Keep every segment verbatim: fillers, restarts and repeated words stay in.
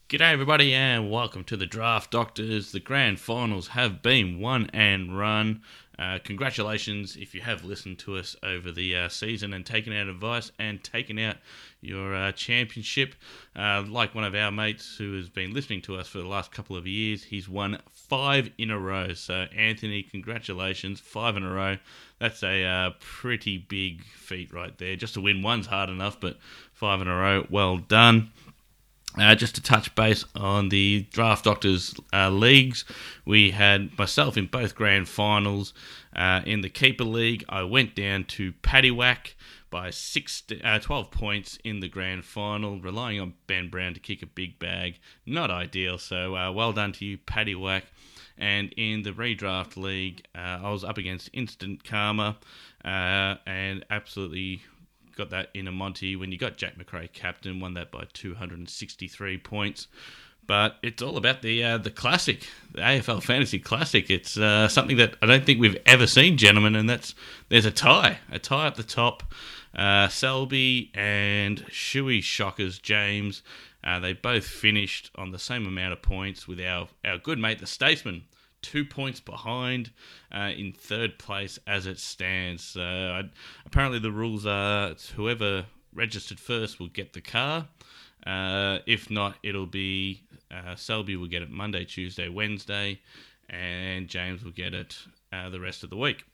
G'day everybody and welcome to the Draft Doctors. The grand finals have been won and run. Uh, congratulations if you have listened to us over the uh, season and taken our advice and taken out your uh, championship. Uh, like one of our mates who has been listening to us for the last couple of years, he's won five in a row. So Anthony, congratulations, five in a row. That's a uh, pretty big feat right there. Just to win one's hard enough, but five in a row, well done. Uh, just to touch base on the Draft Doctors uh, leagues, we had myself in both grand finals. Uh, in the Keeper League, I went down to Paddywhack by six, uh, twelve points in the grand final, relying on Ben Brown to kick a big bag. Not ideal, so uh, well done to you, Paddywhack. And in the Redraft League, uh, I was up against Instant Karma uh, and absolutely got that in a Monty when you got Jack McRae captain, won that by two hundred sixty-three points. But it's all about the uh, the classic, the A F L Fantasy Classic. It's uh, something that I don't think we've ever seen, gentlemen, and that's there's a tie, a tie at the top. Uh, Selby and Shuey Shockers James, uh, they both finished on the same amount of points with our, our good mate, the Statesman, two points behind uh, in third place as it stands. Uh, apparently the rules are whoever registered first will get the car. Uh, if not, it'll be uh, Selby will get it Monday, Tuesday, Wednesday, and James will get it uh, the rest of the week.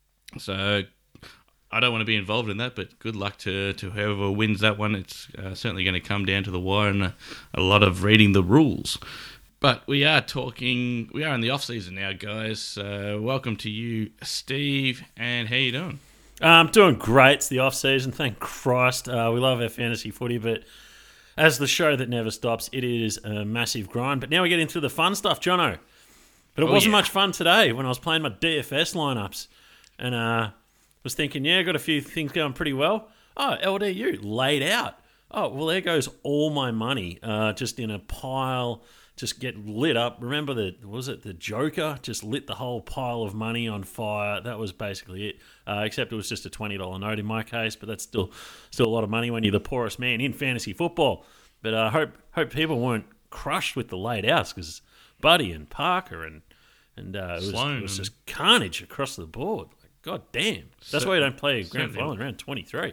So I don't want to be involved in that, but good luck to, to whoever wins that one. It's uh, certainly going to come down to the wire and a, a lot of reading the rules. But we are talking, we are in the off-season now, guys. Uh, welcome to you, Steve, and how you doing? I'm um, doing great. It's the off-season, thank Christ. Uh, we love our fantasy footy, but as the show that never stops, it is a massive grind. But now we get into the fun stuff, Jono. But it oh, wasn't yeah. much fun today when I was playing my D F S lineups. And uh, was thinking, yeah, got a few things going pretty well. Oh, L D U, laid out. Oh, well, there goes all my money uh, just in a pile. Just get lit up. Remember the was it the Joker? Just lit the whole pile of money on fire. That was basically it. Uh, except it was just a twenty dollar note in my case, but that's still still a lot of money when you're the poorest man in fantasy football. But I uh, hope hope people weren't crushed with the laid outs because Buddy and Parker and and uh, it, was, it was just carnage across the board. Like, God damn. That's why you don't play a grand final in round twenty-three.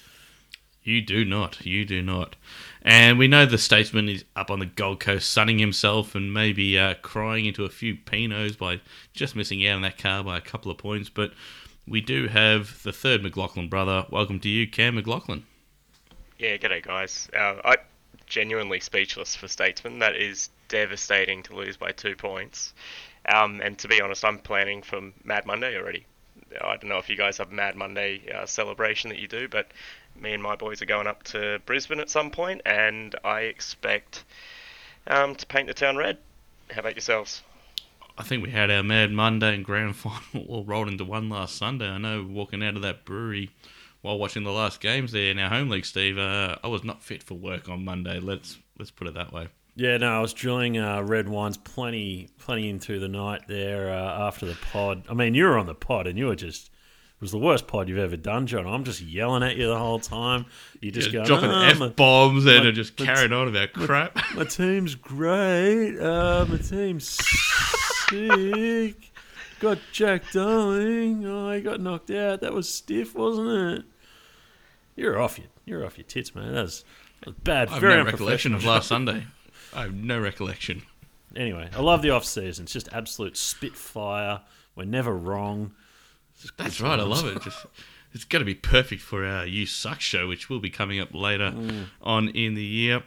You do not. You do not. And we know the Statesman is up on the Gold Coast sunning himself and maybe uh, crying into a few Pinots by just missing out on that car by a couple of points. But we do have the third McLaughlin brother. Welcome to you, Cam McLaughlin. Yeah, g'day, guys. Uh, I'm genuinely speechless for Statesman. That is devastating to lose by two points. Um, and to be honest, I'm planning for Mad Monday already. I don't know if you guys have Mad Monday uh, celebration that you do, but me and my boys are going up to Brisbane at some point, and I expect um, to paint the town red. How about yourselves? I think we had our Mad Monday and grand final all rolled into one last Sunday. I know walking out of that brewery while watching the last games there in our home league, Steve, uh, I was not fit for work on Monday. Let's let's put it that way. Yeah, no, I was drilling uh, red wines plenty, plenty into the night there uh, after the pod. I mean, you were on the pod and you were just, it was the worst pod you've ever done, John. I'm just yelling at you the whole time. You just yeah, go, dropping oh, F-bombs my, and my, just my, carrying on about crap. My, my team's great. Uh, my team's sick. Got Jack Darling. Oh, he got knocked out. That was stiff, wasn't it? You're off your, you're off your tits, man. That was, that was bad. I have Very no recollection of last Sunday. I have no recollection. Anyway, I love the off season. It's just absolute spitfire. We're never wrong. That's right. I love it. Just, it's going to be perfect for our You Suck show, which will be coming up later mm. on in the year.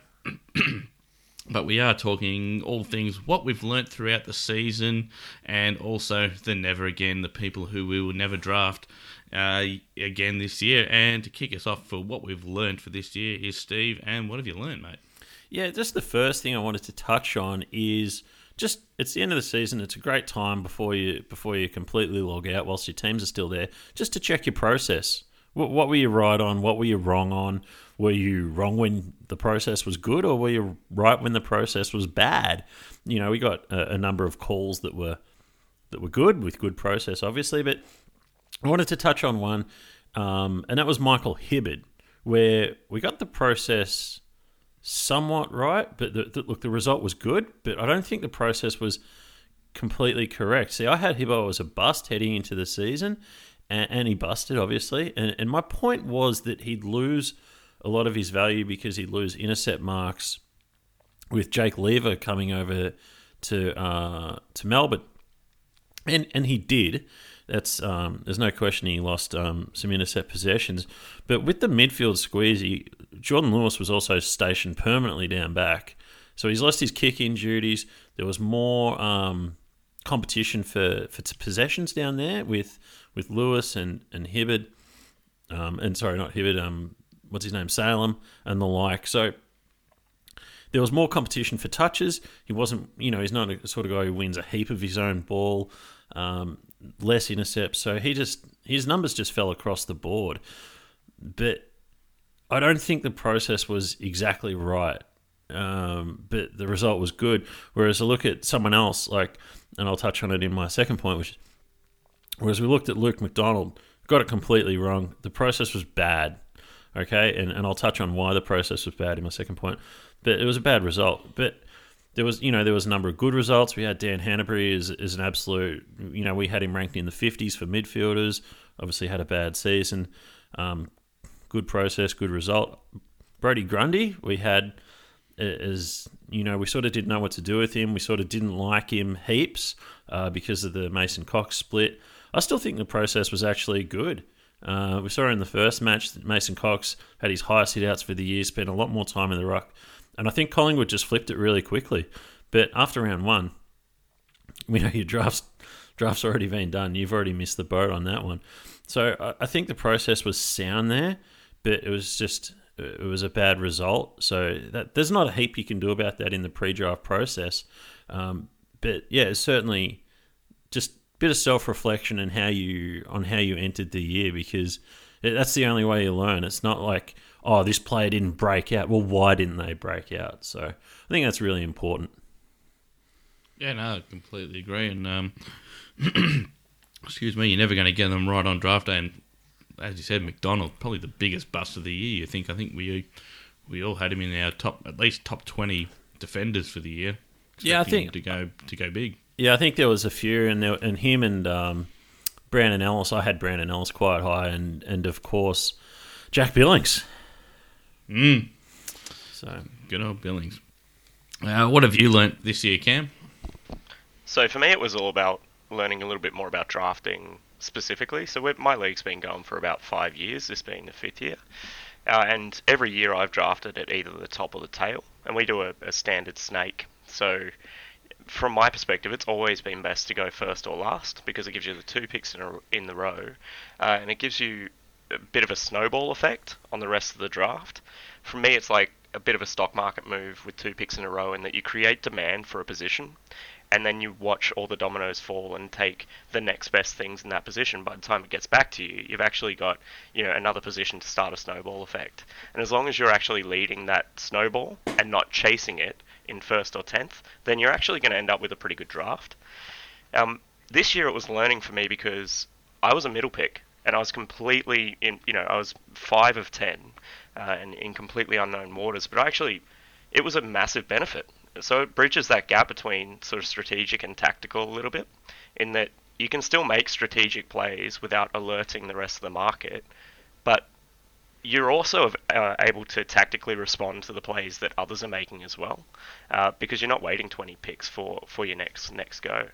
But we are talking all things what we've learnt throughout the season, and also the never again, the people who we will never draft uh, again this year. And to kick us off for what we've learnt for this year is Steve. And what have you learnt, mate? Yeah, just the first thing I wanted to touch on is just it's the end of the season. It's a great time before you before you completely log out whilst your teams are still there, just to check your process. What, what were you right on? What were you wrong on? Were you wrong when the process was good, or were you right when the process was bad? You know, we got a, a number of calls that were that were good with good process, obviously, but I wanted to touch on one, um, and that was Michael Hibberd, where we got the process somewhat right, but the, the, look, the result was good, but I don't think the process was completely correct. See, I had Hibbo as a bust heading into the season, and, and he busted, obviously, and, and my point was that he'd lose a lot of his value because he'd lose intercept marks with Jake Lever coming over to uh, to Melbourne, and and he did. That's um, there's no question he lost um, some intercept possessions, but with the midfield squeeze, he, Jordan Lewis was also stationed permanently down back, so he's lost his kick-in duties. There was more um, competition for, for possessions down there with with Lewis and and Hibberd, um, and sorry, not Hibberd. Um, what's his name? Salem and the like. So there was more competition for touches. He wasn't, you know, he's not a sort of guy who wins a heap of his own ball. Um, less intercepts, so he just his numbers just fell across the board. But I don't think the process was exactly right. Um, but the result was good. Whereas I look at someone else, like, and I'll touch on it in my second point, which whereas we looked at Luke McDonald, got it completely wrong. The process was bad. Okay, and and I'll touch on why the process was bad in my second point. But it was a bad result. But There was, you know, there was a number of good results. We had Dan Hanbury as, as an absolute, you know, we had him ranked in the fifties for midfielders. Obviously had a bad season. Um, good process, good result. Brody Grundy, we had as, you know, we sort of didn't know what to do with him. We sort of didn't like him heaps uh, because of the Mason Cox split. I still think the process was actually good. Uh, we saw in the first match that Mason Cox had his highest hitouts for the year, spent a lot more time in the ruck. And I think Collingwood just flipped it really quickly. But after round one, we know your draft's, draft's already been done. You've already missed the boat on that one. So I, I think the process was sound there, but it was just, it was a bad result. So that, there's not a heap you can do about that in the pre-draft process. Um, but yeah, it's certainly just a bit of self-reflection on how you, on how you entered the year, because that's the only way you learn. It's not like, oh, this player didn't break out. Well, why didn't they break out? So I think that's really important. Yeah, no, I completely agree. And um, excuse me, you're never going to get them right on draft day. And as you said, McDonald, probably the biggest bust of the year. You think? I think we we all had him in our top, at least top twenty defenders for the year. Yeah, I think to go to go big. Yeah, I think there was a few, and there, and him and um, Brandon Ellis. I had Brandon Ellis quite high, and and of course Jack Billings. Mm. So good old Billings. Uh, what have you learnt this year, Cam? So for me, it was all about learning a little bit more about drafting specifically. So we're, my league's been going for about five years, this being the fifth year. Uh, and every year I've drafted at either the top or the tail. And we do a, a standard snake. So from my perspective, it's always been best to go first or last, because it gives you the two picks in, a, in the row. Uh, and it gives you a bit of a snowball effect on the rest of the draft. For me, it's like a bit of a stock market move with two picks in a row, in that you create demand for a position, and then you watch all the dominoes fall and take the next best things in that position. By the time it gets back to you, you've actually got, you know, another position to start a snowball effect. And as long as you're actually leading that snowball and not chasing it in first or tenth, then you're actually going to end up with a pretty good draft. Um, this year it was learning for me, because I was a middle pick, and I was completely in, you know, I was five of ten, uh, and in completely unknown waters. But actually, it was a massive benefit. So it bridges that gap between sort of strategic and tactical a little bit, in that you can still make strategic plays without alerting the rest of the market, but you're also uh, able to tactically respond to the plays that others are making as well, uh, because you're not waiting twenty picks for, for your next next go.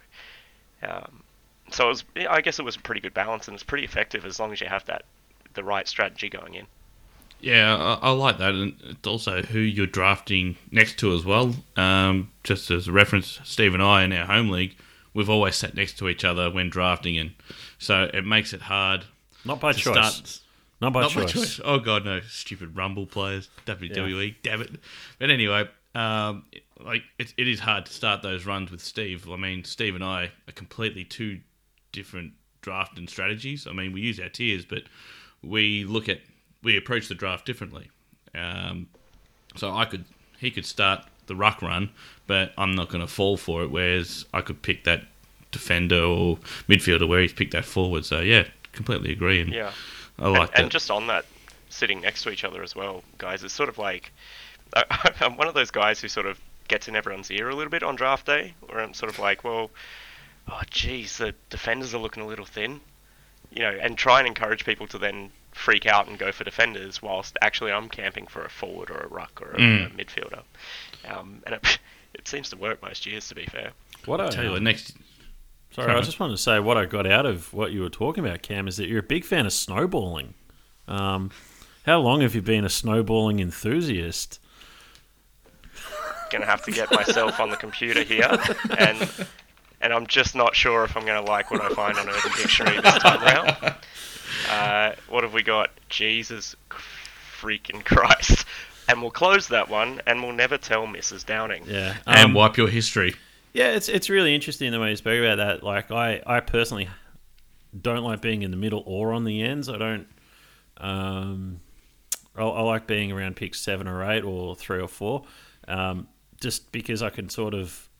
Um, so it was, I guess it was a pretty good balance, and it's pretty effective as long as you have that the right strategy going in. Yeah, I, I like that, and it's also who you're drafting next to as well. Um, just as a reference, Steve and I in our home league, we've always sat next to each other when drafting, and so it makes it hard. Not by choice. Start, not by not choice. by choice. Oh god, no! Stupid Rumble players, W W E, yeah. Damn it! But anyway, um, like it, it is hard to start those runs with Steve. I mean, Steve and I are completely two different drafting strategies. I mean, we use our tiers, but we look at we approach the draft differently. Um, so I could, he could start the ruck run, but I'm not going to fall for it. Whereas I could pick that defender or midfielder where he's picked that forward. So yeah, completely agree. And yeah, I like and, that. And just on that, sitting next to each other as well, guys, it's sort of like I, I'm one of those guys who sort of gets in everyone's ear a little bit on draft day, where I'm sort of like, well, oh geez, the defenders are looking a little thin, you know, and try and encourage people to then freak out and go for defenders, whilst actually I'm camping for a forward or a ruck or a, Mm. a midfielder, um, and it, it seems to work most years, to be fair. What I Tell you what, next. Sorry, Sorry. I just wanted to say what I got out of what you were talking about, Cam, is that you're a big fan of snowballing. Um, how long have you been a snowballing enthusiast? Gonna have to get myself on the computer here, and and I'm just not sure if I'm gonna like what I find on Urban Dictionary this time round. Uh, what have we got? Jesus freaking Christ! And we'll close that one, and we'll never tell Missus Downing. Yeah, And um, wipe your history. yeah, it's it's really interesting the way you spoke about that. Like, I, I personally don't like being in the middle or on the ends. I don't. Um, I, I like being around pick seven or eight or three or four, um, just because I can sort of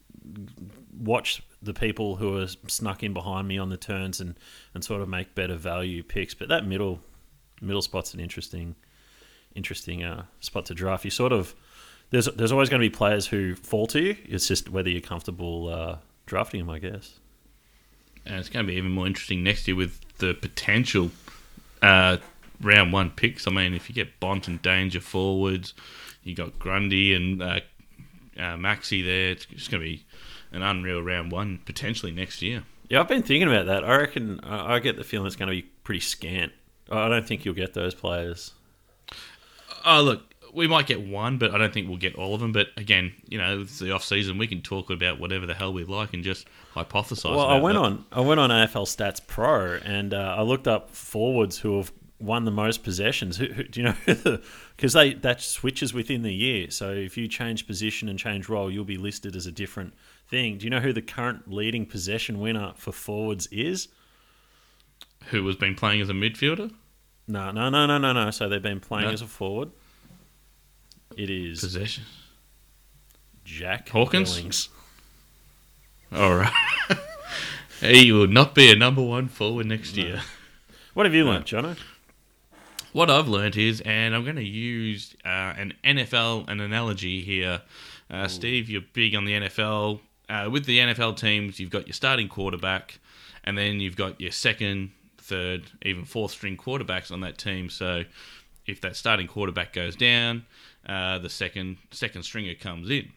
watch the people who are snuck in behind me on the turns and, and sort of make better value picks. But that middle middle spot's an interesting interesting uh, spot to draft. You sort of there's there's always going to be players who fall to you. It's just whether you're comfortable uh, drafting them, I guess. And it's going to be even more interesting next year with the potential uh, round one picks. I mean, if you get Bont and Danger forwards, you got Grundy and uh, uh, Maxi there. It's just going to be an unreal round one potentially next year. Yeah, I've been thinking about that. I reckon I I get the feeling it's going to be pretty scant. I don't think you'll get those players. Oh, look, we might get one, but I don't think we'll get all of them. But again, you know, it's the off season. We can talk about whatever the hell we like and just hypothesize. Well, about I went that. on I went on A F L Stats Pro and uh, I looked up forwards who have won the most possessions. Who, who, do you know? Because they that switches within the year. So if you change position and change role, you'll be listed as a different thing. Do you know who the current leading possession winner for forwards is? Who has been playing as a midfielder? No, no, no, no, no, no. So they've been playing No. as a forward. It is Possession. Jack Hawkins? Billings. All right. He will not be a number one forward next No. year. What have you No. learnt, Jono? What I've learnt is, and I'm going to use uh, an N F L an analogy here. Uh, Steve, you're big on the N F L. Uh, with the N F L teams, you've got your starting quarterback, and then you've got your second, third, even fourth string quarterbacks on that team. So if that starting quarterback goes down, uh, the second second stringer comes in.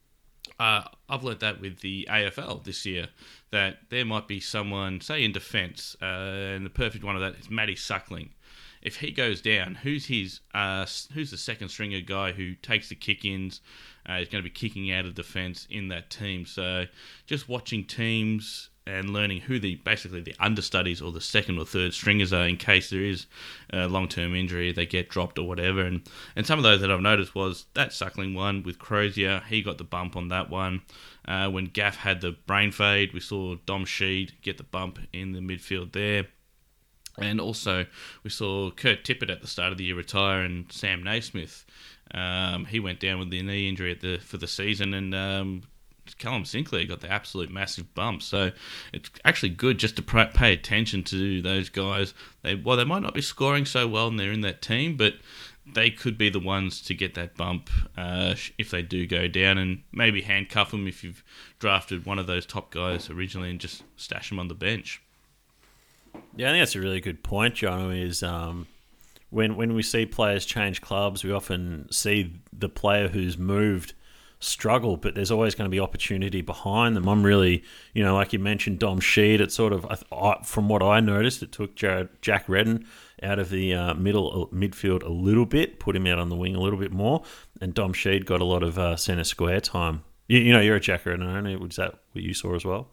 Uh, I've learnt that with the A F L this year, that there might be someone, say in defence, uh, and the perfect one of that is Matty Suckling. If he goes down, who's his? Uh, who's the second stringer guy who takes the kick-ins? Uh, he's going to be kicking out of defence in that team. So just watching teams and learning who the basically the understudies or the second or third stringers are in case there is a long-term injury, they get dropped or whatever. And and some of those that I've noticed was that Suckling one with Crozier, he got the bump on that one. Uh, when Gaff had the brain fade, we saw Dom Sheed get the bump in the midfield there. And also, we saw Kurt Tippett at the start of the year retire, and Sam Naismith, um, he went down with the knee injury at the for the season, and um, Callum Sinclair got the absolute massive bump. So it's actually good just to pr- pay attention to those guys. They well, they might not be scoring so well, and they're in that team, but they could be the ones to get that bump uh, if they do go down, and maybe handcuff them if you've drafted one of those top guys originally, and just stash them on the bench. Yeah, I think that's a really good point, Jono, is um, when when we see players change clubs, we often see the player who's moved struggle, but there's always going to be opportunity behind them. I'm really, you know, like you mentioned, Dom Sheed, it sort of, I, from what I noticed, it took Jared, Jack Redden out of the uh, middle midfield a little bit, put him out on the wing a little bit more, and Dom Sheed got a lot of uh, centre square time. You, you know, you're a Jack Redden owner. Was that what you saw as well?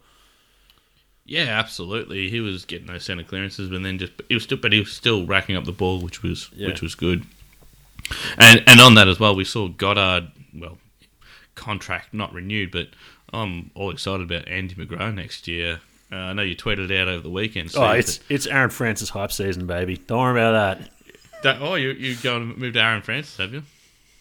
Yeah, absolutely. He was getting those centre clearances, but then just he was still, but he was still racking up the ball, which was Yeah. which was good. And and on that as well, we saw Goddard. Well, contract not renewed, but I'm all excited about Andy McGrath next year. Uh, I know you tweeted it out over the weekend. Steve, Oh, it's it's Aaron Francis hype season, baby. Don't worry about that. that, oh, you you going to move to Aaron Francis, have you?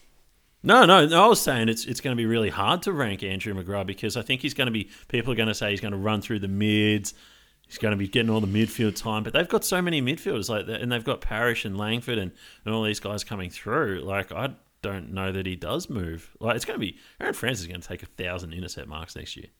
No, no, no. I was saying it's it's going to be really hard to rank Andrew McGrath because I think he's going to be. People are going to say he's going to run through the mids. He's going to be getting all the midfield time, but they've got so many midfielders like that, and they've got Parrish and Langford and, and all these guys coming through. Like I, don't know that he does move. Like it's going to be Aaron Francis is going to take a thousand intercept marks next year.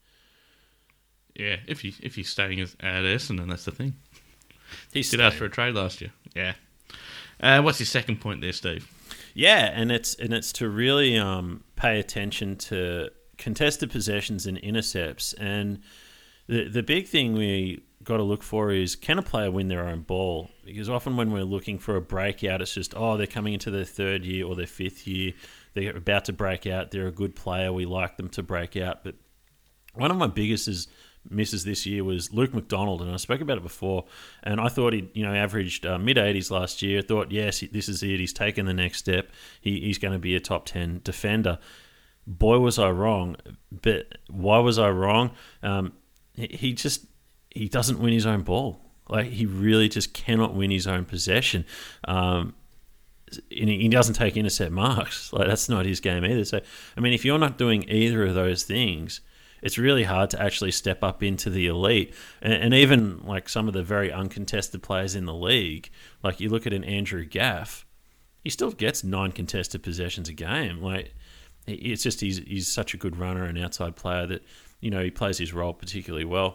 Yeah, if he if he's staying at Essendon, that's the thing. He did ask for a trade last year. Yeah. Uh, what's your second point there, Steve? Yeah, and it's and it's to really um, pay attention to contested possessions and intercepts. And the the big thing we got to look for is, can a player win their own ball? Because often when we're looking for a breakout, it's just, oh, they're coming into their third year or their fifth year. They're about to break out. They're a good player. We like them to break out. But one of my biggest is, misses this year was Luke McDonald, and I spoke about it before. And I thought he, you know, averaged uh, mid eighties last year. I thought, yes, this is it. He's taken the next step. He, he's going to be a top ten defender. Boy, was I wrong. But why was I wrong? Um, he, he just he doesn't win his own ball. Like he really just cannot win his own possession. Um, and he doesn't take intercept marks. Like that's not his game either. So I mean, if you're not doing either of those things, it's really hard to actually step up into the elite. And, and even like some of the very uncontested players in the league, like you look at an Andrew Gaff, he still gets nine contested possessions a game. Like it's just he's he's such a good runner and outside player that, you know, he plays his role particularly well.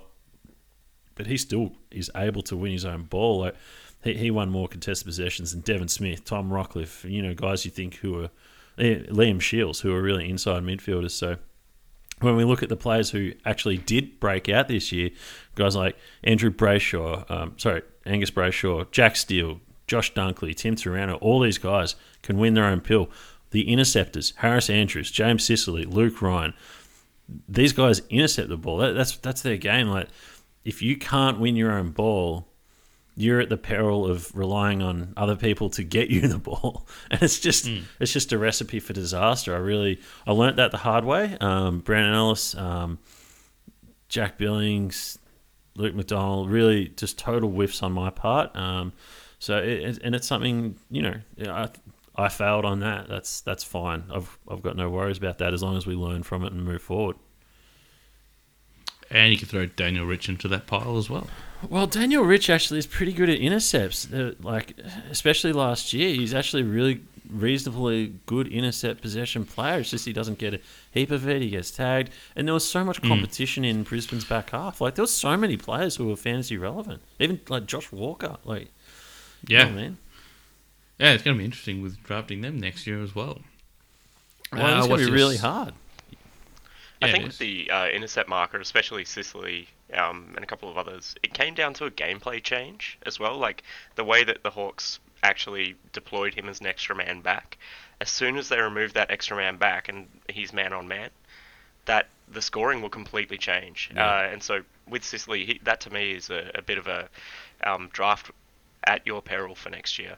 But he still is able to win his own ball. Like he, he won more contested possessions than Devon Smith, Tom Rockcliffe, you know, guys you think who are Liam Shields, who are really inside midfielders. So when we look at the players who actually did break out this year, guys like Andrew Brayshaw, um, sorry, Angus Brayshaw, Jack Steele, Josh Dunkley, Tim Turano, all these guys can win their own pill. The interceptors, Harris Andrews, James Sicily, Luke Ryan, these guys intercept the ball. That, that's that's their game. Like if you can't win your own ball, you're at the peril of relying on other people to get you the ball, and it's just mm. it's just a recipe for disaster. I really I learnt that the hard way. Um, Brandon Ellis, um, Jack Billings, Luke McDonald, really just total whiffs on my part. Um, so it, and it's something, you know, I I failed on that. That's that's fine. I've I've got no worries about that as long as we learn from it and move forward. And you can throw Daniel Rich into that pile as well. Well, Daniel Rich actually is pretty good at intercepts. Uh, like, especially last year, he's actually really reasonably good intercept possession player. It's just he doesn't get a heap of it. He gets tagged. And there was so much competition mm. in Brisbane's back half. Like, there was so many players who were fantasy relevant. Even, like, Josh Walker. Like, yeah. You know, man. Yeah, it's going to be interesting with drafting them next year as well. Well, uh, it's going to be really hard. I Yeah, think with the uh, intercept marker, especially Sicily um, and a couple of others, it came down to a gameplay change as well. Like the way that the Hawks actually deployed him as an extra man back. As soon as they removed that extra man back and he's man on man, that the scoring will completely change. Yeah. Uh, and so with Sicily, he, that to me is a, a bit of a um, draft at your peril for next year.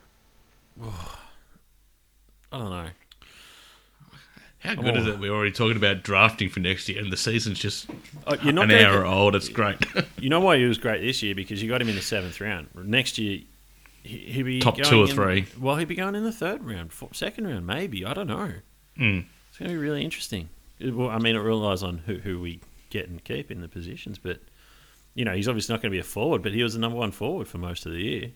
I don't know. How good oh. is it we're already talking about drafting for next year and the season's just oh, you're not an hour get, old? It's great. You know why he was great this year? Because you got him in the seventh round. Next year, he, he'd be top going two or in, three. Well, he'd be going in the third round, four, second round, maybe. I don't know. Mm. It's going to be really interesting. It, well, I mean, it relies on who, who we get and keep in the positions. But, you know, he's obviously not going to be a forward, but he was the number one forward for most of the year.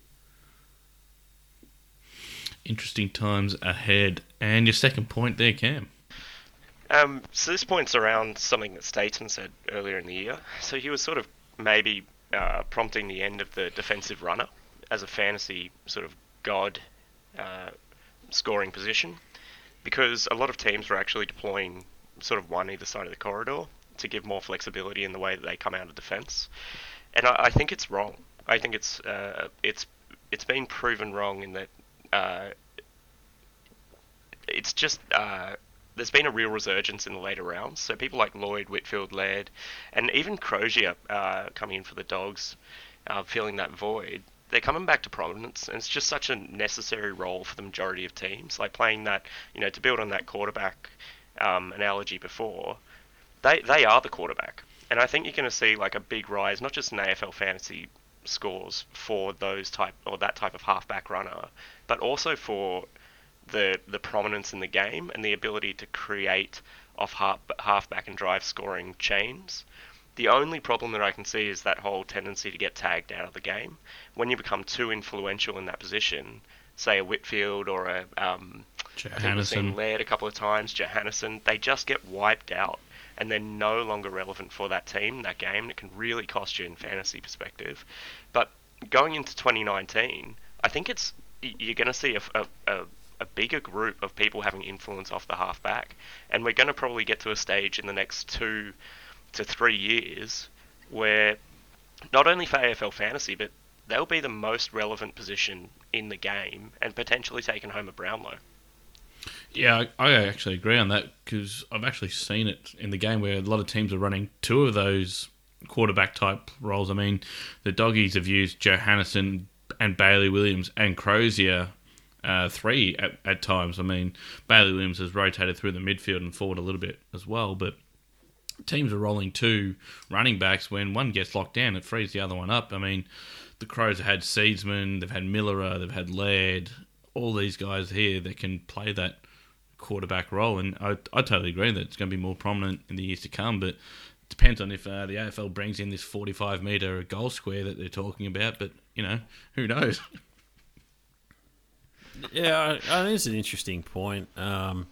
Interesting times ahead. And your second point there, Cam. Um, so this point's around something that Statesman said earlier in the year. So he was sort of maybe uh, prompting the end of the defensive runner as a fantasy sort of god uh, scoring position, because a lot of teams were actually deploying sort of one either side of the corridor to give more flexibility in the way that they come out of defense. And I, I think it's wrong. I think it's uh, it's it's been proven wrong in that uh, it's just. Uh, There's been a real resurgence in the later rounds. So people like Lloyd, Whitfield, Laird, and even Crozier uh, coming in for the Dogs, uh, filling that void, they're coming back to prominence. And it's just such a necessary role for the majority of teams. Like playing that, you know, to build on that quarterback um, analogy before, they they are the quarterback. And I think you're going to see like a big rise, not just in A F L fantasy scores for those type or that type of halfback runner, but also for the the prominence in the game and the ability to create off half, halfback and drive scoring chains. The only problem that I can see is that whole tendency to get tagged out of the game. When you become too influential in that position, say a Whitfield or a um, I think we've seen Johannesson. Laird a couple of times, Johannesson. They just get wiped out, and they're no longer relevant for that team, that game. It can really cost you in fantasy perspective. But going into twenty nineteen, I think it's you're going to see a, a, a, a bigger group of people having influence off the halfback, and we're going to probably get to a stage in the next two to three years where not only for A F L fantasy, but they'll be the most relevant position in the game and potentially taking home a Brownlow. Yeah, I, I actually agree on that because I've actually seen it in the game where a lot of teams are running two of those quarterback type roles. I mean, the Doggies have used Johannesson and Bailey Williams and Crozier uh, three at, at times. I mean, Bailey Williams has rotated through the midfield and forward a little bit as well, but teams are rolling two running backs. When one gets locked down, it frees the other one up. I mean, the Crows have had Seedsman, they've had Miller, they've had Laird, all these guys here that can play that quarterback role, and I, I totally agree that it's going to be more prominent in the years to come, but it depends on if uh, the A F L brings in this forty-five metre goal square that they're talking about, but, you know, who knows? Yeah, I, I think it's an interesting point. Um,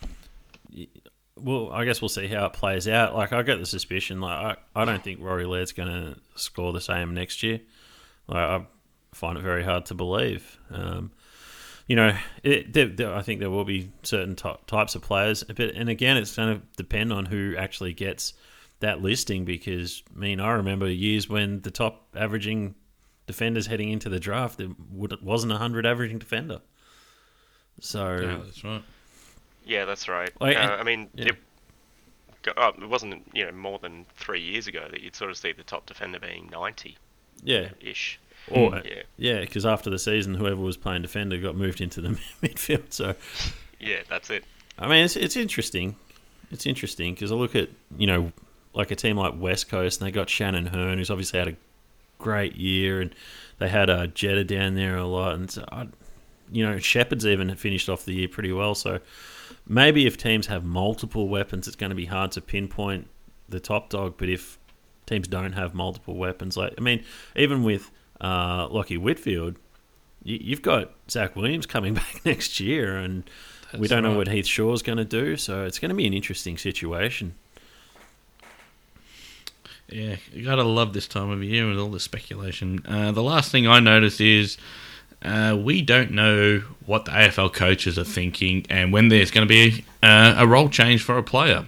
well, I guess we'll see how it plays out. Like, I get the suspicion, like, I, I don't think Rory Laird's going to score the same next year. Like, I find it very hard to believe. Um, you know, it, there, there, I think there will be certain ty- types of players, but and again, it's going to depend on who actually gets that listing. Because I mean, I remember years when the top averaging defenders heading into the draft, there wasn't a hundred averaging defender. So Yeah, that's right. Yeah, that's right. Like, uh, and- I mean, yeah. it, oh, it wasn't you know more than three years ago that you'd sort of see the top defender being ninety yeah, ish. or Yeah. yeah, because after the season, whoever was playing defender got moved into the midfield. So Yeah, that's it. I mean, it's it's interesting. It's interesting because I look at, you know, like a team like West Coast, and they got Shannon Hearn, who's obviously had a great year, and they had uh, Jetta down there a lot, and so I, you know, Shepherd's even finished off the year pretty well. So maybe if teams have multiple weapons, it's going to be hard to pinpoint the top dog. But if teams don't have multiple weapons, like I mean, even with uh, Lockie Whitfield, you, you've got Zach Williams coming back next year, and we don't know right. what Heath Shaw's going to do. So it's going to be an interesting situation. Yeah, you gotta love this time of year with all the speculation. Uh, the last thing I noticed is uh, we don't know what the A F L coaches are thinking and when there's going to be uh, a role change for a player.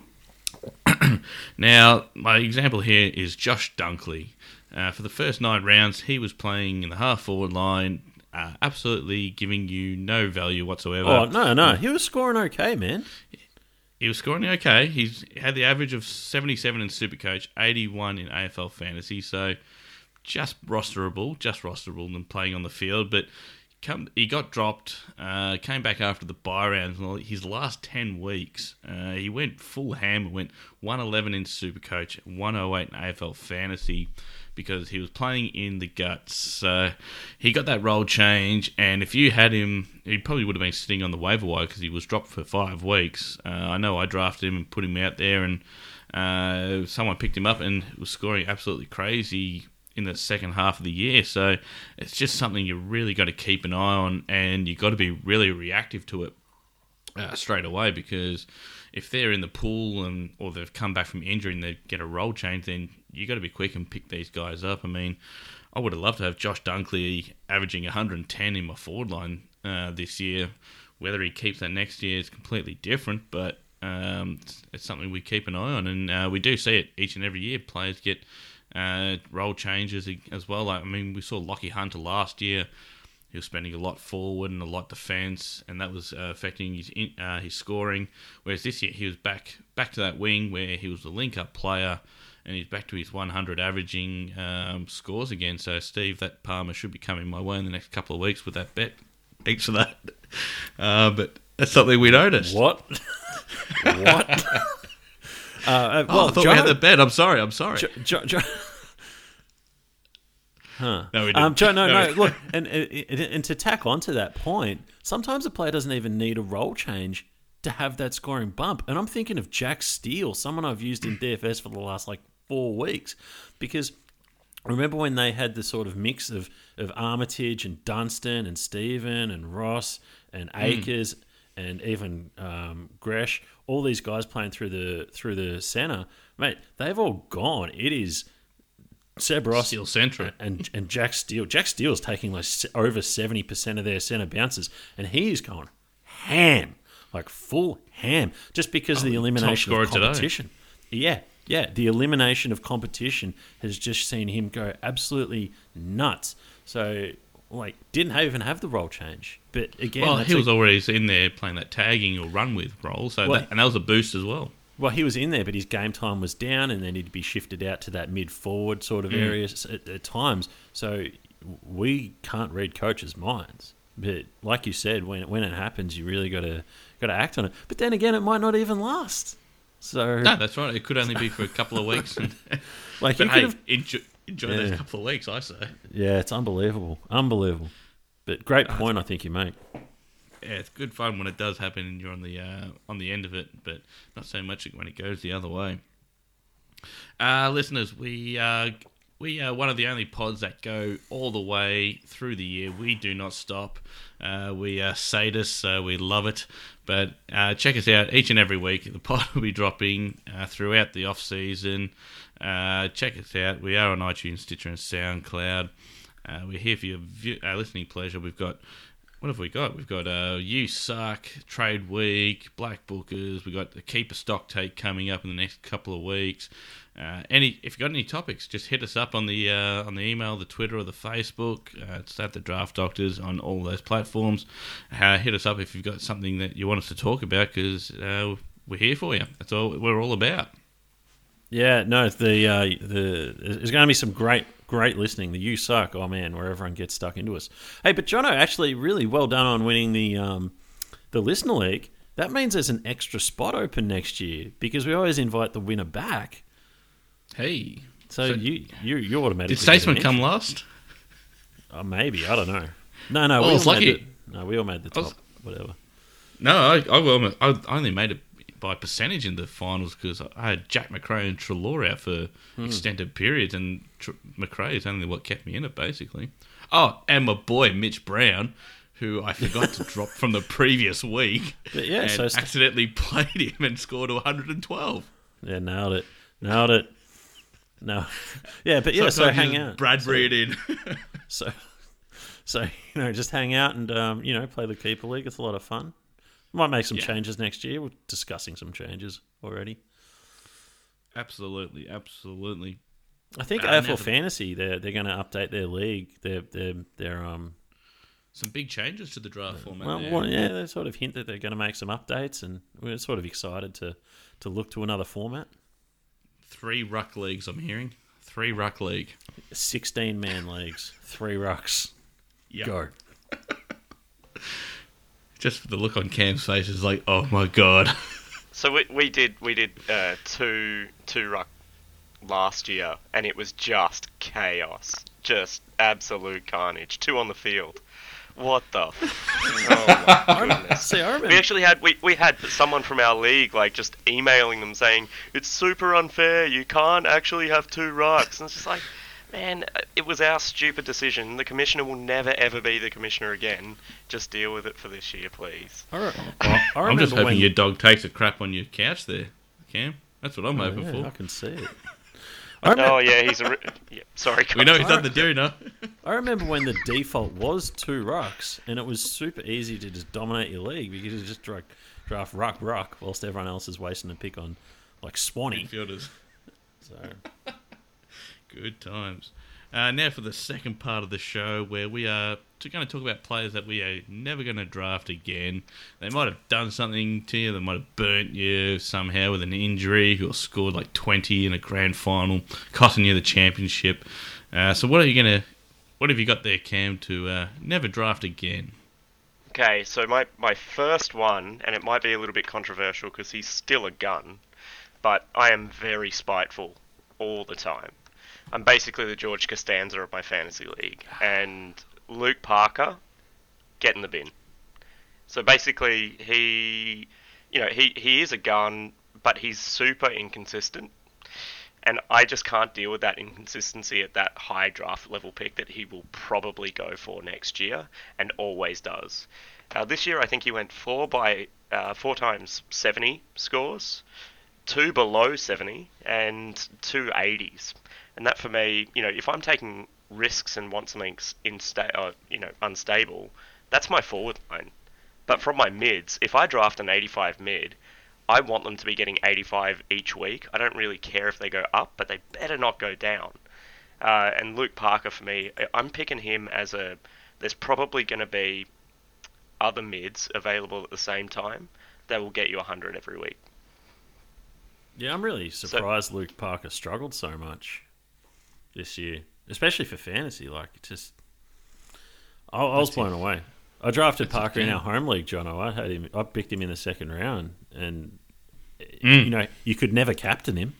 Now, my example here is Josh Dunkley. Uh, for the first nine rounds, he was playing in the half-forward line, uh, absolutely giving you no value whatsoever. Oh, no, no. He was scoring okay, man. He was scoring okay. He's had the average of seventy-seven in Supercoach, eighty-one in A F L Fantasy, so just rosterable, just rosterable than playing on the field. But come, he got dropped, uh, came back after the bye rounds. And his last ten weeks, uh, he went full hammer, went one eleven in Supercoach, one oh eight in A F L Fantasy, because he was playing in the guts. So he got that role change, and if you had him, he probably would have been sitting on the waiver wire because he was dropped for five weeks. Uh, I know I drafted him and put him out there, and uh, someone picked him up and was scoring absolutely crazy in the second half of the year. So it's just something you really got to keep an eye on, and you've got to be really reactive to it uh, straight away, because if they're in the pool and or they've come back from injury and they get a role change, then you got to be quick and pick these guys up. I mean, I would have loved to have Josh Dunkley averaging one hundred ten in my forward line uh, this year. Whether he keeps that next year is completely different, but um, it's, it's something we keep an eye on, and uh, we do see it each and every year. Players get uh, role changes as well. Like, I mean, we saw Lockie Hunter last year. He was spending a lot forward and a lot defence, and that was uh, affecting his in, uh, his scoring. Whereas this year he was back back to that wing where he was the link-up player, and he's back to his one hundred averaging um, scores again. So, Steve, that Palmer should be coming my way in the next couple of weeks with that bet. Thanks for that. Uh, but that's something we noticed. What? What? uh, uh, Oh, well, I thought Joe, we had the bet. I'm sorry. I'm sorry. Jo- Jo- Jo- Huh. No, we didn't. Um, Joe, no, No. no. Look, and, and and to tack onto that point, sometimes a player doesn't even need a role change to have that scoring bump. And I'm thinking of Jack Steele, someone I've used in D F S for the last like four weeks, because remember when they had the sort of mix of of Armitage and Dunstan and Stephen and Ross and Akers, and even um, Gresh, all these guys playing through the through the centre, mate, they've all gone. It is Seb Ross Steele Central. and and Jack Steele. Jack Steele's taking like se- over seventy percent of their centre bounces, and he's going ham, like full ham, just because Oh, of the elimination of top scorer today. competition. Yeah, yeah, the elimination of competition has just seen him go absolutely nuts. So, like, didn't have, even have the role change. But again, Well, that's he a- was already in there playing that tagging or run with role, so Well- that, and that was a boost as well. Well, he was in there, but his game time was down, and then he'd be shifted out to that mid forward sort of area at, at times. So we can't read coaches' minds. But like you said, when when it happens, you really got to got to act on it. But then again, it might not even last. So No, that's right. It could only be for a couple of weeks. And, like you but could hey, have, enjoy, enjoy Yeah. those couple of weeks, I say. yeah, it's unbelievable, unbelievable. But great point, I think you make. Yeah, it's good fun when it does happen and you're on the uh, on the end of it, but not so much when it goes the other way. Uh, listeners, we uh, we are one of the only pods that go all the way through the year. We do not stop. Uh, we are sadists, so we love it. But uh, check us out each and every week. The pod will be dropping uh, throughout the off season. Uh, check us out. We are on iTunes, Stitcher, and SoundCloud. Uh, we're here for your view- uh, listening pleasure. We've got. What have we got? We've got uh, You Suck, Trade Week, Black Bookers. We've got the Keeper Stock Take coming up in the next couple of weeks. Uh, any, if you've got any topics, just hit us up on the uh, on the email, the Twitter, or the Facebook. Uh, it's at the Draft Doctors on all those platforms. Uh, hit us up if you've got something that you want us to talk about, because uh, we're here for you. That's all we're all about. Yeah, no, the uh, the there's going to be some great great listening. The You Suck, oh man, where everyone gets stuck into us. Hey, but Jono, actually, really well done on winning the um, the listener league. That means there's an extra spot open next year because we always invite the winner back. Hey, So, So- you you you automatically did Statesman get an come entry. last? Oh, maybe I don't know. No, no, Well, we it's all made lucky. the, no, we all made the I was- top. Whatever. No, I I, well, I only made it by percentage in the finals because I had Jack McRae and Treloar out for extended periods, and Tr- McRae is only what kept me in it, basically. Oh, and my boy Mitch Brown, who I forgot to drop from the previous week, But yeah, and so st- accidentally played him and scored one hundred twelve. Yeah, nailed it, nailed it. No, yeah, but yeah, so Sometimes you hang just out. Bradbury it in. So, so you know, just hang out and um, you know, play the keeper league. It's a lot of fun. Might make some Yeah. changes next year. We're discussing some changes already. Absolutely, absolutely. I think Uh, A F L never- Fantasy they're they're going to update their league. Their their their um. Some big changes to the draft format. Well, there. well, yeah, they sort of hint that they're going to make some updates, and we're sort of excited to to look to another format. Three ruck leagues, I'm hearing. Three ruck league. Sixteen man leagues, three rucks. Yep. Go. Just for the look on Cam's face is like, oh my god. So we we did we did uh, two two ruck last year, and it was just chaos, just absolute carnage. Two on the field. What the? F- oh my goodness. See, I remember. We actually had we, we had someone from our league like just emailing them saying it's super unfair. You can't actually have two rucks, and it's just like, man, it was our stupid decision. The commissioner will never ever be the commissioner again. Just deal with it for this year, please. I, re- I I'm remember just hoping when your dog takes a crap on your couch there, Cam. That's what I'm Oh, hoping yeah, for. I can see it. I remember, Oh yeah, he's a. Re- yeah, sorry, We know guys. he's done the do now. I remember when the default was two rucks, and it was super easy to just dominate your league because you just draft, draft ruck ruck whilst everyone else is wasting a pick on like Swanee. Midfielders. So Good times. Uh, now for the second part of the show, where we are going to talk about players that we are never going to draft again. They might have done something to you. They might have burnt you somehow with an injury, or scored like twenty in a grand final, costing you the championship. Uh, so what are you going to? What have you got there, Cam, to uh, never draft again? Okay, so my, my first one, and it might be a little bit controversial because he's still a gun, but I am very spiteful all the time. I'm basically the George Costanza of my fantasy league, and Luke Parker, get in the bin. So basically, he, you know, he, he is a gun, but he's super inconsistent. And I just can't deal with that inconsistency at that high draft level pick that he will probably go for next year, and always does. Uh, this year, I think he went four by uh, four times seventy scores, two below seventy, and two eighties. And that for me, you know, if I'm taking risks and want something insta- uh, you know, unstable, that's my forward line. But from my mids, if I draft an eighty-five mid, I want them to be getting eighty-five each week. I don't really care if they go up, but they better not go down. Uh, and Luke Parker, for me, I'm picking him as a... There's probably going to be other mids available at the same time that will get you one hundred every week. Yeah, I'm really surprised so, Luke Parker struggled so much this year, especially for fantasy. Like, it just... I, I was blown away. I drafted Parker in our home league, Jono. I had him. I picked him in the second round, and mm. you know you could never captain him.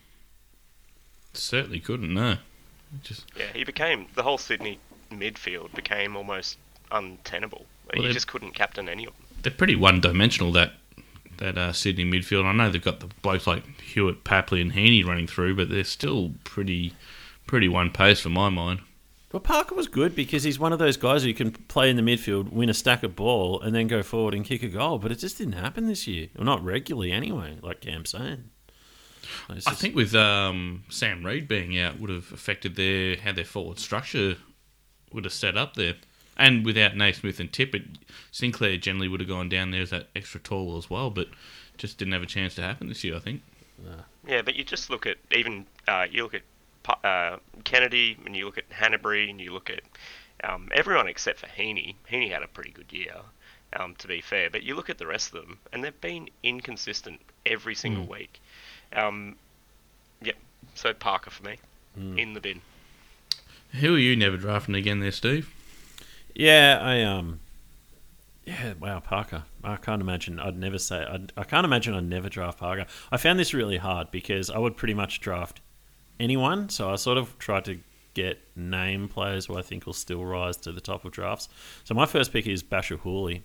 Certainly couldn't. No. Just yeah, he became the whole Sydney midfield became almost untenable. Well, you just couldn't captain any of them. They're pretty one-dimensional. That that uh, Sydney midfield. I know they've got the blokes like Hewitt, Papley, and Heaney running through, but they're still pretty pretty one-pace for my mind. Well, Parker was good because he's one of those guys who can play in the midfield, win a stack of ball, and then go forward and kick a goal. But it just didn't happen this year. Well, not regularly anyway, like Cam's saying. Just... I think with um, Sam Reid being out would have affected their how their forward structure would have set up there. And without Naismith and Tippett, Sinclair generally would have gone down there as that extra tall as well, but just didn't have a chance to happen this year, I think. Yeah, but you just look at, even, uh, you look at Uh, Kennedy, and you look at Hanbury, and you look at um, everyone except for Heaney. Heaney had a pretty good year, um, to be fair. But you look at the rest of them, and they've been inconsistent every single mm. week. Um, yeah, so Parker for me, mm. in the bin. Who are you never drafting again there, Steve? Yeah, I um, yeah, wow, Parker. I can't imagine. I'd never say. I'd, I can't imagine I'd never draft Parker. I found this really hard because I would pretty much draft anyone, so I sort of tried to get name players who I think will still rise to the top of drafts. So my first pick is Basher Hooley,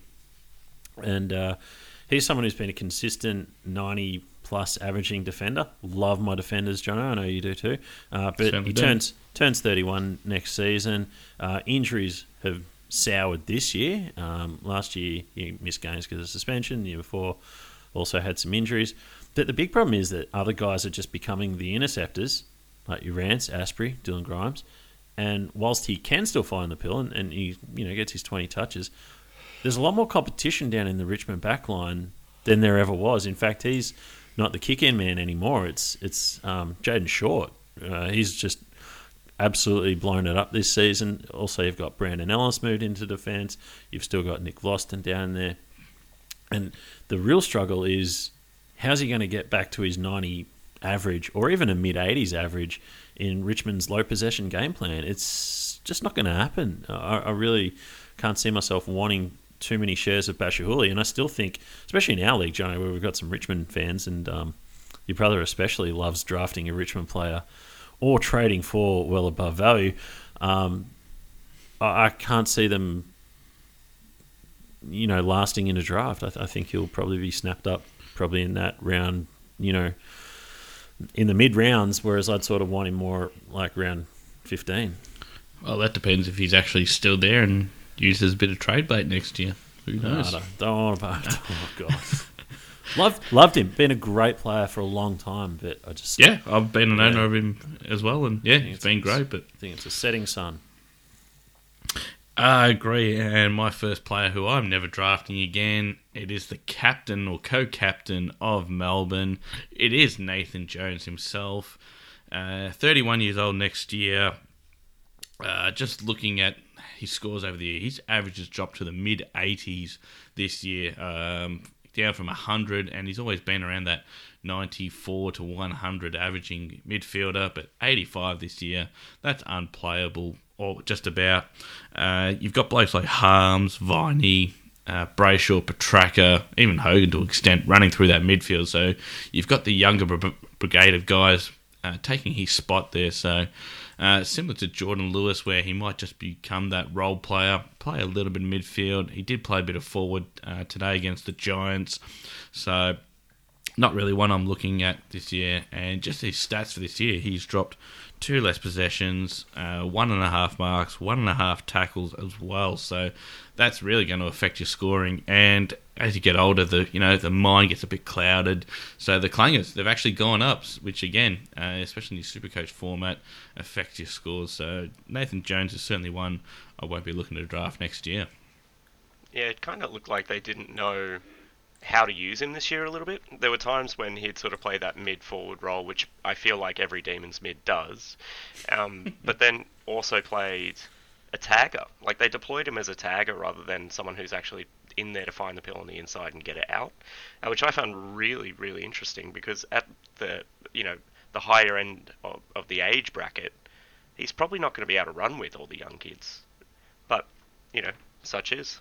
and uh, he's someone who's been a consistent ninety plus averaging defender. Love my defenders, Jono. I know you do too. Uh, but Certainly he do. turns turns thirty-one next season. Uh, injuries have soured this year. Um, last year he missed games because of suspension. The year before also had some injuries. But the big problem is that other guys are just becoming the interceptors, like your Rance, Asprey, Dylan Grimes, and whilst he can still find the pill and, and he you know gets his twenty touches, there's a lot more competition down in the Richmond backline than there ever was. In fact, he's not the kick-in man anymore. It's it's um, Jaden Short. Uh, he's just absolutely blown it up this season. Also, you've got Brandon Ellis moved into defence. You've still got Nick Vlauston down there. And the real struggle is, how's he going to get back to his ninety average or even a mid-eighties average in Richmond's low possession game plan? It's just not going to happen. I, I really can't see myself wanting too many shares of Basher Hooley, and I still think, especially in our league, Johnny, where we've got some Richmond fans, and um, your brother especially loves drafting a Richmond player or trading for well above value. Um, I, I can't see them, you know, lasting in a draft. I, th- I think he'll probably be snapped up probably in that round, you know, in the mid rounds, whereas I'd sort of want him more like round fifteen. Well, that depends if he's actually still there and used as a bit of trade bait next year. Who knows? No, don't, don't want to. Oh God, loved loved him. Been a great player for a long time, but I just yeah, I've been an yeah. owner of him as well, and yeah, he's been great. But I think it's a setting sun. I agree, and my first player who I'm never drafting again, it is the captain or co-captain of Melbourne. It is Nathan Jones himself, uh, thirty-one years old next year. Uh, just looking at his scores over the year, his average has dropped to the mid-eighties this year, um, down from one hundred, and he's always been around that ninety-four to one hundred averaging midfielder, but eighty-five this year, that's unplayable. Or just about. Uh, you've got blokes like Harms, Viney, uh, Brayshaw, Petraka, even Hogan to an extent, running through that midfield. So you've got the younger br- brigade of guys uh, taking his spot there. So uh, similar to Jordan Lewis, where he might just become that role player, play a little bit of midfield. He did play a bit of forward uh, today against the Giants. So not really one I'm looking at this year. And just his stats for this year, he's dropped two less possessions, uh, one and a half marks, one and a half tackles as well. So that's really going to affect your scoring. And as you get older, the you know the mind gets a bit clouded. So the clangers, they've actually gone up, which again, uh, especially in the Supercoach format, affects your scores. So Nathan Jones is certainly one I won't be looking to draft next year. Yeah, it kind of looked like they didn't know how to use him this year a little bit. There were times when he'd sort of play that mid-forward role, which I feel like every Demons mid does, um, but then also played a tagger. Like, they deployed him as a tagger rather than someone who's actually in there to find the pill on the inside and get it out, uh, which I found really, really interesting, because at the, you know, the higher end of, of the age bracket, he's probably not going to be able to run with all the young kids. But, you know, such is.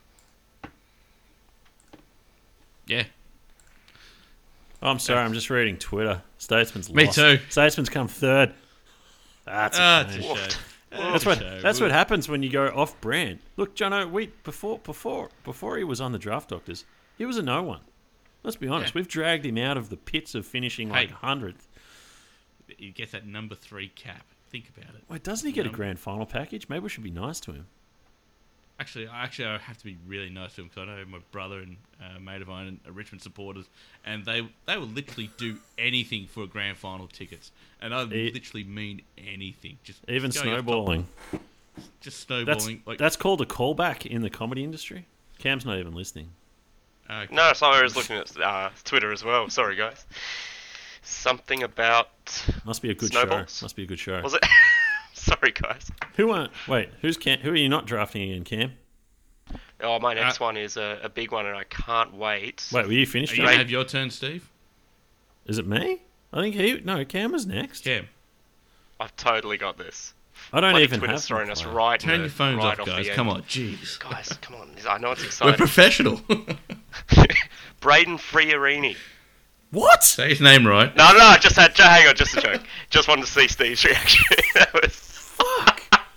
Yeah. Oh, I'm sorry, I'm just reading Twitter. Statesman's Me lost. too. Statesman's come third. That's a Ah, shame. it's a shame. That's what that's what happens when you go off brand. Look, Jono, we before before before he was on the Draft Doctors, he was a no one. Let's be honest. Yeah. We've dragged him out of the pits of finishing like Hey. hundredth. He gets that number three cap. Think about it. Wait, doesn't he get a Num- grand final package? Maybe we should be nice to him. Actually, I actually I have to be really nice to him, because I know my brother and uh, mate of mine are Richmond supporters, and they they will literally do anything for grand final tickets, and I E- literally mean anything. Just Even going off top- snowballing. just That's snowballing. like that's called a callback in the comedy industry. Cam's not even listening. uh, No, sorry, I was looking at uh, Twitter as well. Sorry, guys. Something about... Must be a good Snowballs? show. Must be a good show. Was it? Sorry, guys. Who aren't? Wait, who's Cam? Who are you not drafting again, Cam? Oh, my next Uh, one is a, a big one, and I can't wait. Wait, were you finished? Are you Jono? gonna have your turn, Steve? Is it me? I think he. No, Cam was next. Cam, I've totally got this. I don't Bloody even Twitter's have. thrown my us player. right. in turn the- your phones right off, the guys. end. Come on, jeez. Guys, come on. I know it's We're exciting. professional. Braden Friorini. What? Say his name right. No, no, no, just had. Hang on, just a joke. Just wanted to see Steve's reaction. That was. Fuck.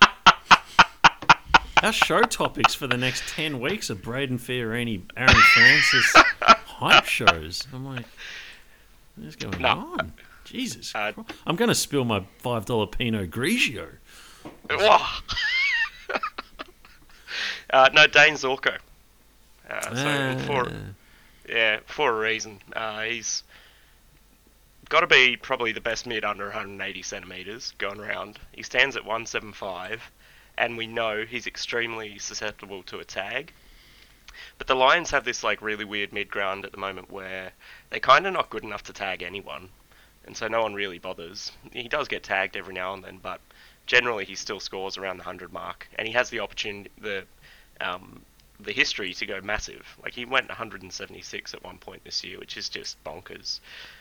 Our show topics for the next ten weeks are Braden Fiorini, Aaron Francis hype shows. I'm like, what's going No. on? Jesus. Uh, Christ. I'm going to spill my five dollar Pinot Grigio. Whoa. uh, no, Dane Zorko. Uh, so Ah. for yeah, for a reason. Uh, he's got to be probably the best mid under one hundred eighty centimeters going around. He stands at one seventy-five, and we know he's extremely susceptible to a tag. But the Lions have this like really weird mid ground at the moment where they're kind of not good enough to tag anyone, and so no one really bothers. He does get tagged every now and then, but generally he still scores around the one hundred mark, and he has the opportunity, the um, the history to go massive. Like, he went one hundred seventy-six at one point this year, which is just bonkers.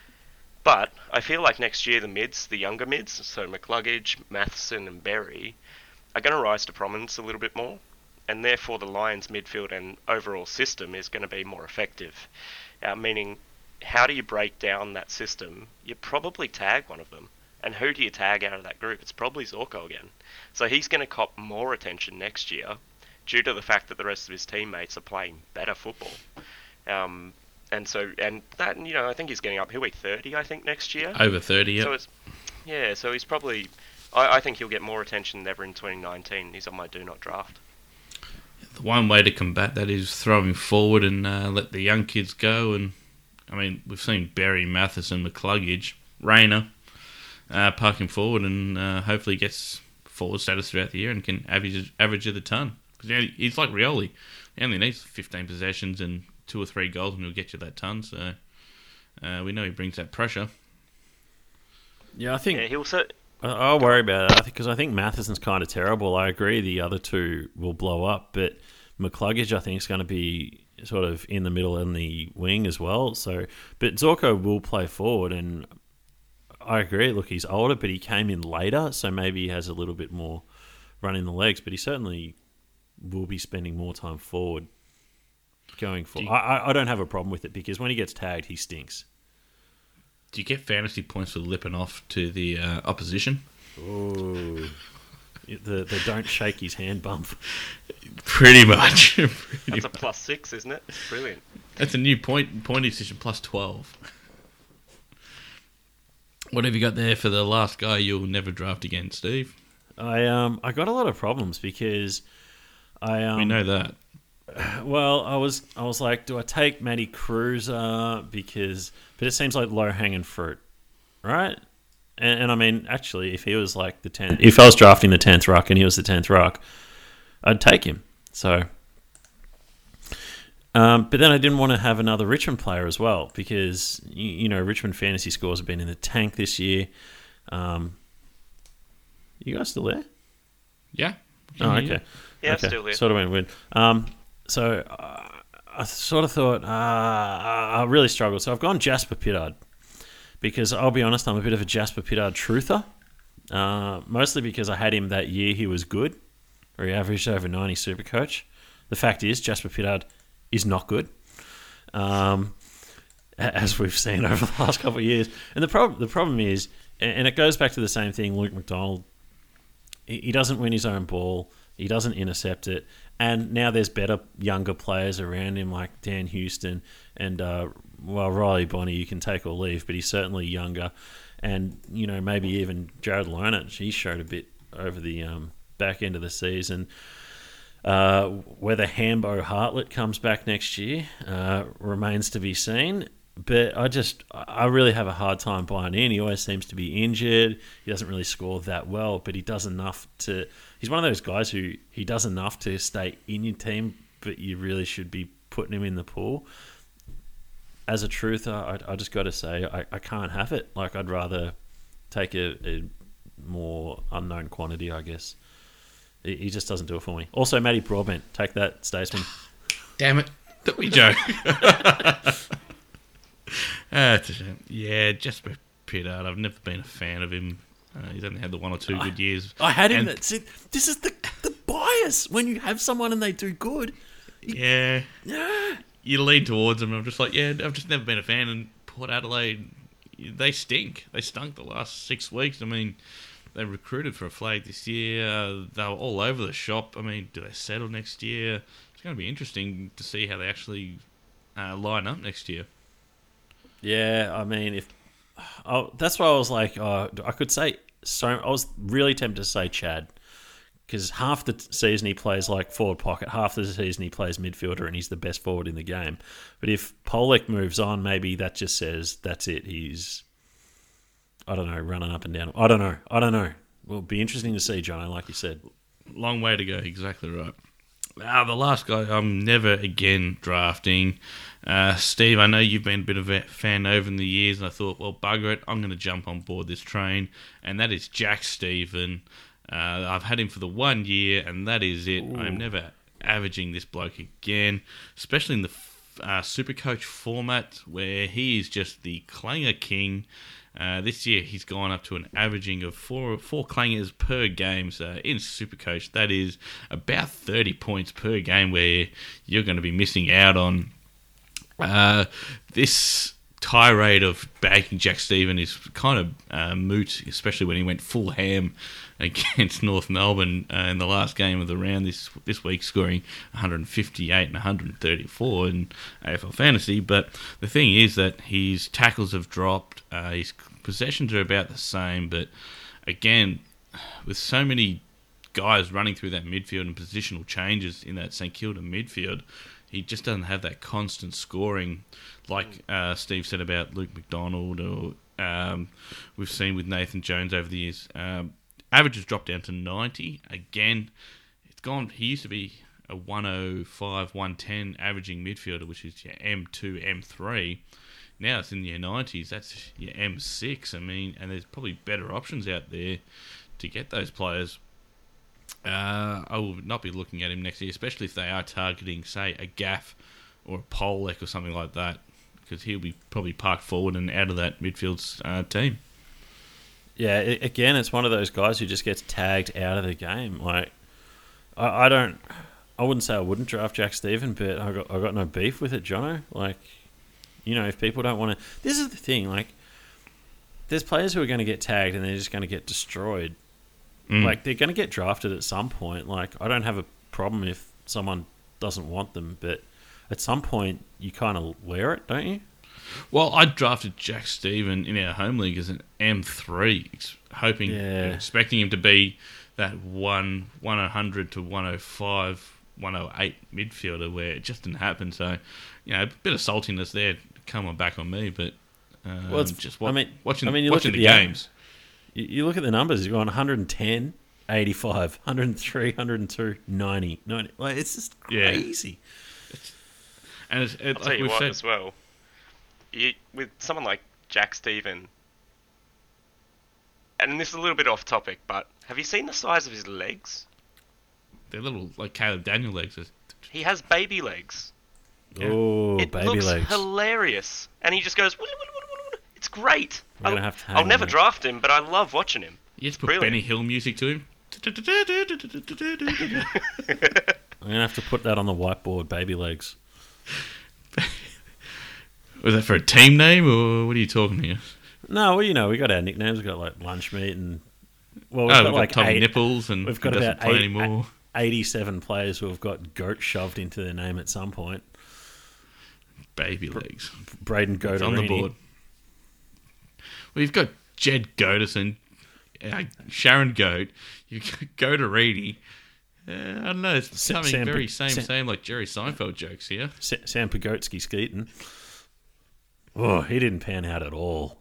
But I feel like next year the mids, the younger mids, so McCluggage, Matheson and Berry, are going to rise to prominence a little bit more, and therefore the Lions midfield and overall system is going to be more effective. Uh, meaning, how do you break down that system? You probably tag one of them. And who do you tag out of that group? It's probably Zorko again. So he's going to cop more attention next year due to the fact that the rest of his teammates are playing better football. Um, and so, and that, you know, I think he's getting up. He'll be thirty, I think, next year. Over thirty, yeah. So it's, yeah, so he's probably, I, I think he'll get more attention than ever in twenty nineteen. He's on my do not draft. The one way to combat that is throw him forward and uh, let the young kids go. And I mean, we've seen Berry, Matheson, McCluggage, Rayner uh, park him forward, and uh, hopefully gets forward status throughout the year and can average average of the ton. Because you know, he's like Rioli. He only needs fifteen possessions and two or three goals, and he'll get you that ton. So uh, we know he brings that pressure. Yeah, I think Yeah, he'll set. I- I'll worry about that because I think Matheson's kind of terrible. I agree the other two will blow up, but McCluggage I think is going to be sort of in the middle and the wing as well. So, but Zorko will play forward, and I agree. Look, he's older, but he came in later, so maybe he has a little bit more run in the legs. But he certainly will be spending more time forward going forward. Do I, you- I, I don't have a problem with it because when he gets tagged, he stinks. Do you get fantasy points for lipping off to the uh, opposition? Ooh. The, the don't shake his hand bump. Pretty much. Pretty That's a much. plus six, isn't it? It's brilliant. That's a new point pointing system plus twelve. What have you got there for the last guy you'll never draft again, Steve? I um I got a lot of problems because I um We know that. well I was I was like, do I take Matty Cruiser because but it seems like low hanging fruit, right? And, and I mean, actually, if he was like the tenth, if I was drafting the tenth ruck and he was the tenth ruck, I'd take him. So, um, but then I didn't want to have another Richmond player as well because you, you know Richmond fantasy scores have been in the tank this year. Um, you guys still there? Yeah. Oh, okay. Yeah, okay. still here. Sort of went weird. Um, so uh, I sort of thought uh, I really struggled. So I've gone Jasper Pittard because I'll be honest, I'm a bit of a Jasper Pittard truther. Uh, mostly because I had him that year he was good, or he averaged over ninety Supercoach. The fact is, Jasper Pittard is not good, um, as we've seen over the last couple of years. And the problem, the problem is, and it goes back to the same thing. Luke McDonald, he doesn't win his own ball. He doesn't intercept it. And now there's better, younger players around him like Dan Houston and, uh, well, Riley Bonnie, you can take or leave, but he's certainly younger. And, you know, maybe even Jared Lonert, he showed a bit over the um, back end of the season. Uh, whether Hambo Hartlett comes back next year uh, remains to be seen. But I just, I really have a hard time buying in. He always seems to be injured. He doesn't really score that well, but he does enough to. He's one of those guys who he does enough to stay in your team, but you really should be putting him in the pool. As a truther, I, I just got to say, I, I can't have it. Like, I'd rather take a, a more unknown quantity, I guess. He, he just doesn't do it for me. Also, Matty Broadbent, take that, Statesman. Damn it. Don't we joke? Uh, it's a shame. Yeah, Jasper Pittard. I've never been a fan of him. Uh, he's only had the one or two good years. I had him. And, That, see, this is the the bias when you have someone and they do good. yeah, Yeah, you lean towards him. I'm just like, yeah, I've just never been a fan. And Port Adelaide, they stink. They stunk the last six weeks. I mean, they recruited for a flag this year. Uh, they were all over the shop. I mean, do they settle next year? It's going to be interesting to see how they actually uh, line up next year. yeah. I mean, if oh, that's why I was like, uh, I could say so. I was really tempted to say Chad because half the season he plays like forward pocket, half the season he plays midfielder, and he's the best forward in the game. But if Pollock moves on, maybe that just says that's it. He's, I don't know, running up and down. I don't know. I don't know. Well, it'll be interesting to see, John, like you said. Long way to go. Exactly right. Ah, the last guy I'm never again drafting. Uh, Steve, I know you've been a bit of a fan over in the years, and I thought, well, bugger it, I'm going to jump on board this train, and that is Jack Stephen. Uh, I've had him for the one year, and that is it. Ooh. I'm never averaging this bloke again, especially in the uh, Supercoach format where he is just the clanger king. Uh, this year he's gone up to an averaging of four four clangers per game. So in Supercoach, that is about thirty points per game where you're going to be missing out on. Uh, this tirade of bagging Jack Stephen is kind of uh, moot, especially when he went full ham against North Melbourne uh, in the last game of the round this this week, scoring one fifty-eight and one thirty-four in A F L Fantasy. But the thing is that his tackles have dropped, uh, his possessions are about the same, but again, with so many guys running through that midfield and positional changes in that St Kilda midfield, he just doesn't have that constant scoring like uh, Steve said about Luke McDonald, or um, we've seen with Nathan Jones over the years. Um, average has dropped down to ninety. Again, it's gone. He used to be a one oh five, one ten averaging midfielder, which is your M two, M three. Now it's in your nineties. That's your M six. I mean, and there's probably better options out there to get those players. Uh, I will not be looking at him next year, especially if they are targeting, say, a Gaff or a Polek or something like that, because he'll be probably parked forward and out of that midfield uh, team. Yeah, it, again, it's one of those guys who just gets tagged out of the game. Like, I, I don't, I wouldn't say I wouldn't draft Jack Stephen, but I got I got no beef with it, Jono. Like, you know, if people don't want to, this is the thing. Like, there's players who are going to get tagged and they're just going to get destroyed. Mm. Like, they're going to get drafted at some point. Like, I don't have a problem if someone doesn't want them, but at some point you kind of wear it, don't you? Well, I drafted Jack Stephen in our home league as an M three, ex- hoping, Yeah. expecting him to be that one, one hundred to one oh five, one oh eight midfielder where it just didn't happen. So, you know, a bit of saltiness there coming back on me, but um, Well, it's- just wa- I mean- watching, I mean, you look watching at the the- games. You, you look at the numbers. You've gone one ten, eighty-five, one oh three, one oh two, ninety, ninety. Like, it's just Yeah. crazy. And it's, it, I'll tell like you we've what said, as well. You, with someone like Jack Stephen, and this is a little bit off topic, but have you seen the size of his legs? they're little, like Caleb Daniel legs. He has baby legs. Yeah. Oh, It baby looks legs. hilarious, and he just goes. "Woo, woo, woo, woo, woo." It's great. We're gonna I'll, have to hang I'll on never that. draft him, but I love watching him. You just put Brilliant. Benny Hill music to him. I'm gonna have to put that on the whiteboard. Baby legs. Was that for a team name, or what are you talking here? No, well, you know, we got our nicknames. We got like lunch meat and well, we've Oh, got we've got like Tommy eight, Nipples, and we've he got doesn't about play eight, anymore. eighty-seven players who have got goat shoved into their name at some point. Baby legs. Braden It's on the Goaterini. board. We've got Jed Goaterson, uh, Sharon Goat, you've got Goaterini. Uh, I don't know, it's Sa- becoming Sam very P- same, Sam- same like Jerry Seinfeld jokes here. Sa- Sam Pogotski Skeeton. Oh, he didn't pan out at all.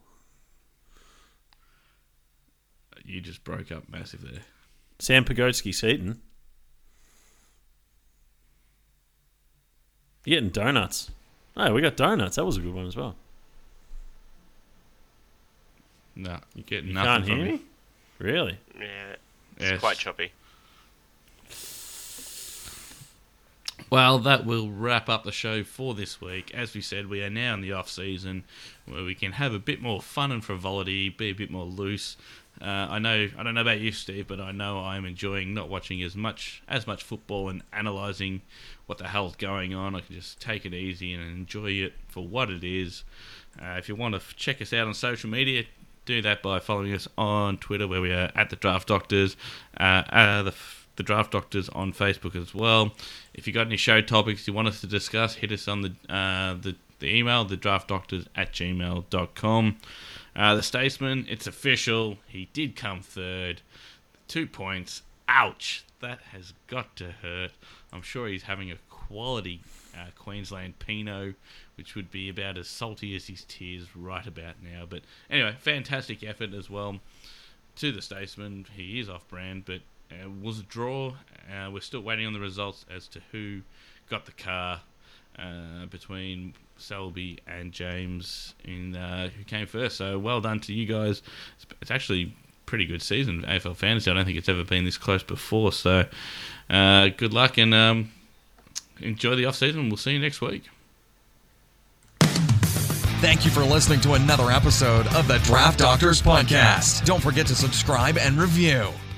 You just broke up massive there. Sam Pogotski Seaton. You're getting donuts. Oh, we got donuts. That was a good one as well. No, you get You nothing can't from hear me. me? Really? Yeah, it's Yes. quite choppy. Well, that will wrap up the show for this week. As we said, we are now in the off season where we can have a bit more fun and frivolity, be a bit more loose. Uh, I know, I don't know about you, Steve, but I know I'm enjoying not watching as much as much football and analysing what the hell's going on. I can just take it easy and enjoy it for what it is. Uh, if you want to f- check us out on social media, do that by following us on Twitter, where we are at the Draft Doctors. Uh, uh, the f- the Draft Doctors on Facebook as well. If you got any show topics you want us to discuss, hit us on the uh, the, the email, the draft doctors at gmail dot com. Uh, the Statesman, it's official. He did come third. Two points. Ouch. That has got to hurt. I'm sure he's having a quality uh, Queensland Pinot, which would be about as salty as his tears right about now. But anyway, fantastic effort as well to the Statesman. He is off-brand, but uh, was a draw. Uh, we're still waiting on the results as to who got the car uh, between Selby and James in uh, who came first. So well done to you guys. It's, it's actually pretty good season A F L Fantasy. I don't think it's ever been this close before. So uh, good luck and um, enjoy the off season. We'll see you next week. Thank you for listening to another episode of the Draft Doctors Podcast. Don't forget to subscribe and review.